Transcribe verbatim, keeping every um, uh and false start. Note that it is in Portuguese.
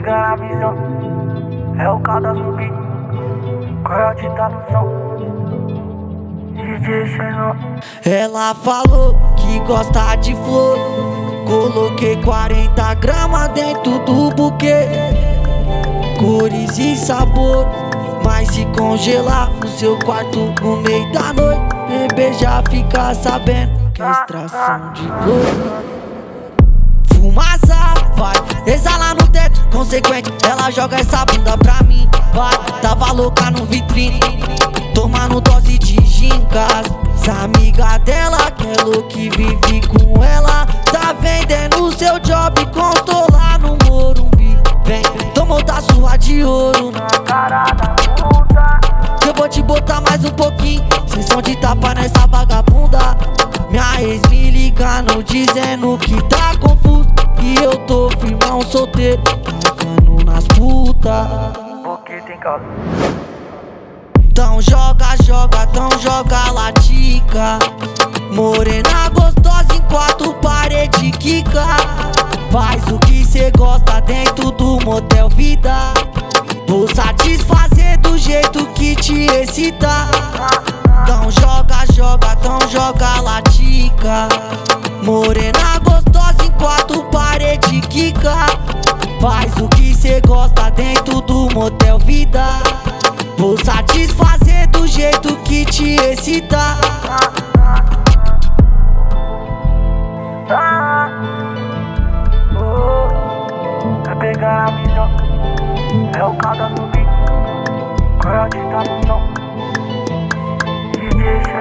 pegar a visão, é o caldo subir, Coyote tá no som, D J Xenon. Ela falou que gosta de flor, coloquei quarenta gramas dentro do buquê, cores e sabor. Mas se congelar no seu quarto no meio da noite, bebê já fica sabendo que é extração de flor. Fumaça vai exalar no teto, consequente, ela joga essa bunda pra mim. Vai, tava louca no vitrine, tomando dose de gincas. Essa amiga dela, que é louca que vive com ela, tá vendendo seu job, constou lá no Morumbi. Vem, tomou da surra de ouro na cara da puta. Eu vou te botar mais um pouquinho, sessão de tapa nessa vagabunda. Minha ex me ligando, dizendo que tá confuso, e eu tô firmão solteiro, tocando nas putas. Porque tem caldo. Então joga, joga, então joga latica. Morena gostosa em quatro paredes, quica. Faz o que cê gosta dentro do motel vida. Vou satisfazer do jeito que te excita. Então joga, joga, então joga latica. Morena gostosa em quatro paredes, quica. Faz o que cê gosta dentro do motel vida. Vou satisfazer do jeito que te excita. Ah, oh, quer pegar a visão, é o caldo subir, Coyote tá no som, D J